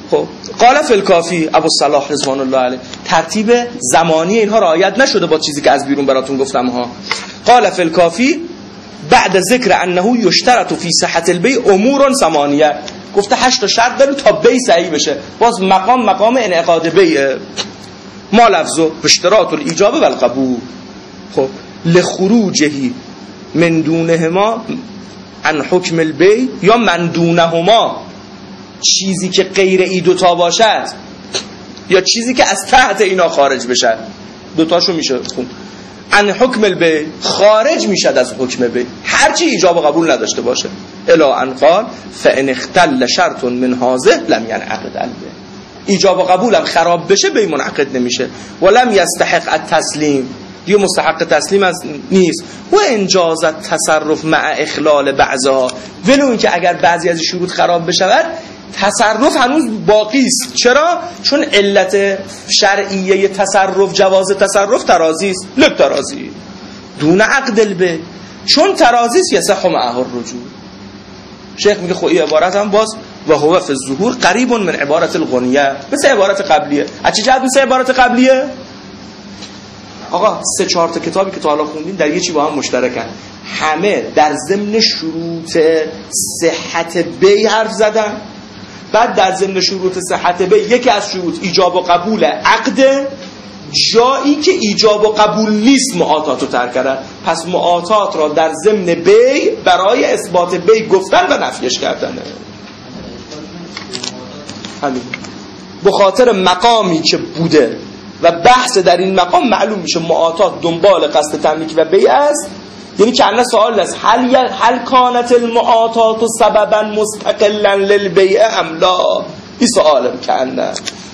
خب قال فی الکافی ابوالصلاح رضوان الله علیه، ترتیب زمانی اینها رعایت نشده با چیزی که از بیرون براتون گفتم ها. قال فی الکافی بعد ذکر انه یشترط فی صحة البیع امور ثمانیه، گفته 8 شرط داره تا بیع صحیح بشه. باز مقام انعقاد بیع ما لفظو اشتراط الایجاب و القبول. خب لخروجه من دونهما عن حکم البیع یا من دونهما، چیزی که غیر ای دوتا باشد یا چیزی که از تحت اینا خارج بشد، دوتاشو میشه خون عن حکم البیع، خارج میشد از حکم بیع، هرچی ایجاب و قبول نداشته باشه. الا ان قال فان اختل شرط من هذه لم ينعقد البیع، ایجاب و قبولم خراب بشه بیع منعقد نمیشه. ولم یستحق التسلیم، دیگه مستحق تسلیم از نیست. و انجاز تصرف مع اخلال بعضها، ولو اینکه اگر بعضی از شروط خراب بشود تصرف هنوز باقی است. چرا؟ چون علت شرعیه تصرف، جواز تصرف ترازی است. لب ترازی دون عقد البیع، چون ترازی است یصح معه الرجوع. شیخ میگه خب این عبارت هم باز و هو فی الظهور قریب من عبارت الغنیه، مثل عبارت قبلیه. از چه جهت مثل عبارت قبلیه؟ آقا 3-4 تا کتابی که تا حالا خوندیم در یه چی با هم مشترکن، همه در ضمن شروط صحت بیع حرف زدن. بعد در ضمن شروط صحت بیع یکی از شروط ایجاب و قبول عقد، جایی که ایجاب و قبول نیست معاطات رو ترک کردن. پس معاطات را در ضمن بیع برای اثبات بیع گفتن و نفیش کردن. همین به خاطر مقامی که بوده و بحث در این مقام معلوم میشه معاطات دنبال قصد تملیک و بیع است. یعنی که الان سوال است هل کانت المعاطات سببا مستقلا للبیع ام لا؟ این سواله که نه.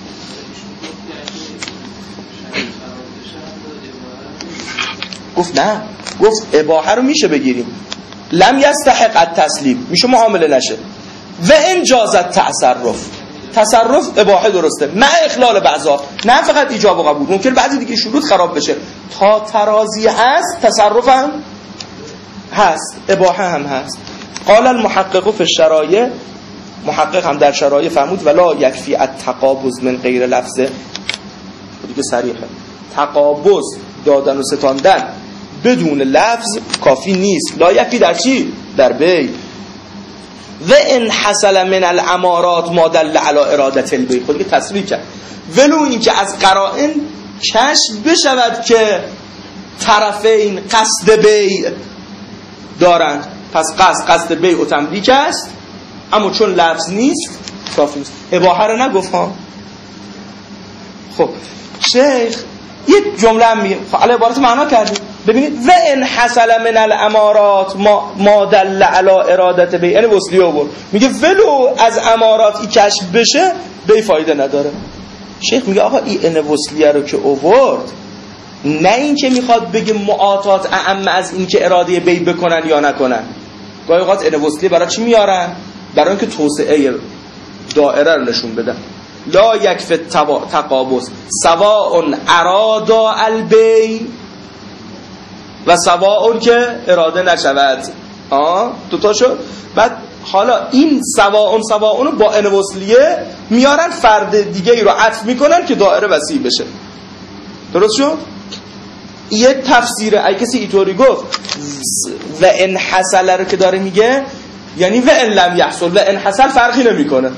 گفت نه، گفت اباحه رو میشه بگیریم، لم یستحق التسلیم میشه معامله نشه. و انجازت تصرف اباحه درسته مع اخلال بعضا، نه فقط ایجاب و قبول، ممکن بعضی دیگه شروط خراب بشه. تا ترازی هست تصرف هم هست، اباحه هم هست. قال المحقق فی الشرایع، محقق هم در شرایع فرمود ولا یکفی التقابض من غیر لفظه، دیگه صریحه، تقابض دادن و ستاندن بدون لفظ کافی نیست. لا یکفی در چی؟ در بیع. و ان حصل من الامارات ما دل علی ارادت البیع، خود که تصریح کرد ولو این که از قرائن کشف بشود که طرفین قصد بیع دارند، پس قصد بیع و تملیک است، اما چون لفظ نیست کافی نیست. اباحه رو نگفت ها. خب شیخ یک جمله هم میگه، خب عبارت معنا کردیم. ببینید و ان حصل من الامارات ما دل علی ارادت بیع، یعنی وصلیه بود، میگه ولو از امارات ای کشف بشه بیع فایده نداره. شیخ میگه آقا این وصلیه رو که آورد، نه این که میخواد بگه معاطات اعم از این که اراده بیع بکنن یا نکنن. گاهی اوقات وصلیه برای چی میارن؟ برای اینکه توسعه دائره رو نشون بدن. لا یکفی تقابض سواء ارادا البیع و سواء که اراده نشود. دوتا شد. بعد حالا این سواء رو با وصلیه میارن، فرد دیگه ای رو عطف میکنن که دائره وسیع بشه. درست شد؟ یه تفسیره. اگه کسی اینطوری گفت و ان حصل رو که داره میگه، یعنی و ان لم یحصل، و ان حصل فرقی نمیکنه.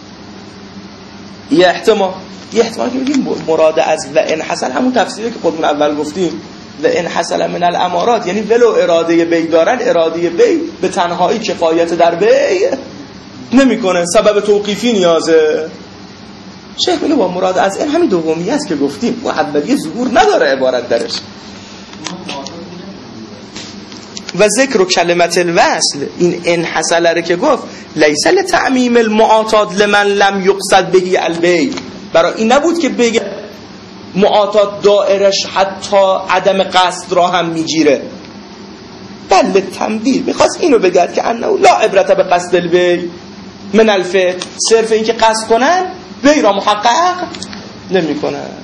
یه احتمال که بگیم مراد از و ان حصل همون تفسیری که خودمون اول گفتیم، و ان حصل من الامارات، یعنی ولو اراده بیع دارن، اراده بیع به تنهایی کفایت در بیع نمیکنه، سبب توقیفی نیازه. شیخ میگه با مراد از این همین دومی است که گفتیم، و اولیه ظهور نداره عبارت درش. و ذکر کلمت الوصل، این ان حصل رو که گفت لیس لتعمیم المعاطات لمن لم یقصد به البیع، برای این نبود که بگه معاطات دائرش حتی عدم قصد را هم میگیره، بل تمدید میخواست اینو بگرد که انه لا عبرت به قصد البیع من الفعل، صرف این که قصد کنن بیع را محقق نمی کنن.